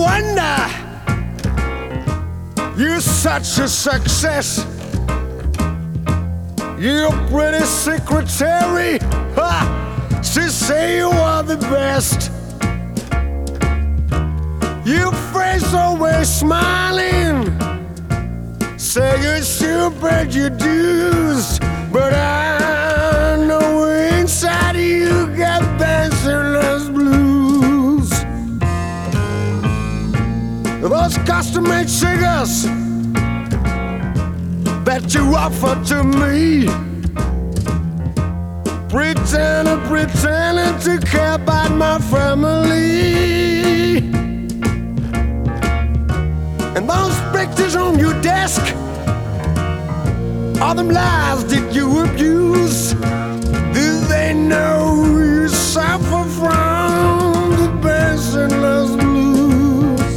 wonder you're such a success. Your pretty secretary, she say you are the best. Your face always smiling, say you still paid your dues, but I know inside you got dancerless blues. Those custom-made cigars that you offer to me, pretending to care about my family. And those pictures on your desk, all them lies that you abuse, do they know you suffer from the dancerless blues?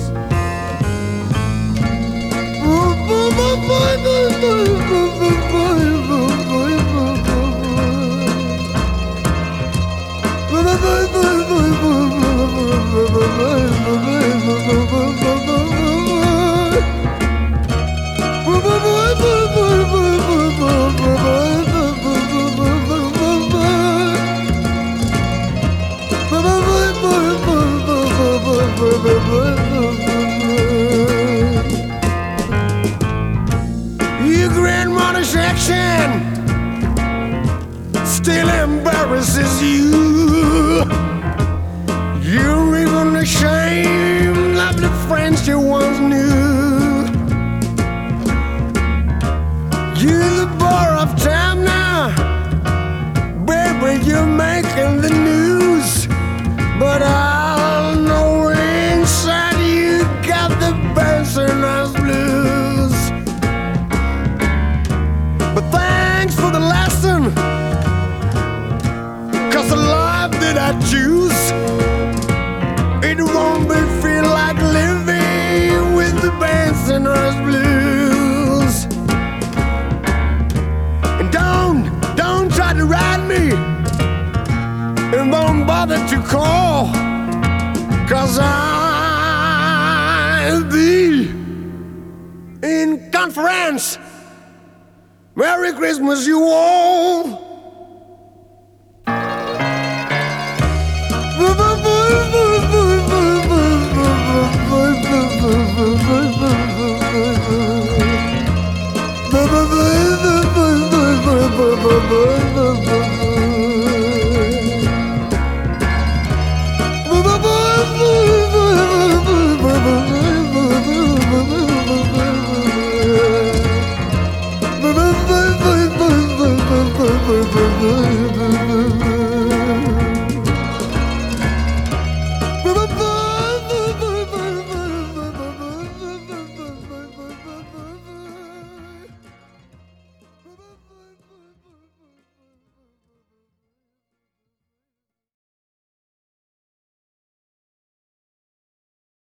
Your grandmother's action still embarrasses you. You're even ashamed of the friends you once knew. You're the bore of time now, baby, you're making the news, but I know inside you got the dancerless blues. But thanks for the lesson, 'cause the life that I choose, it won't be feel like living with the dancerless blues. And don't try to ride me, and don't bother to call, 'cause I'll be in conference. Merry Christmas, you all. Bye.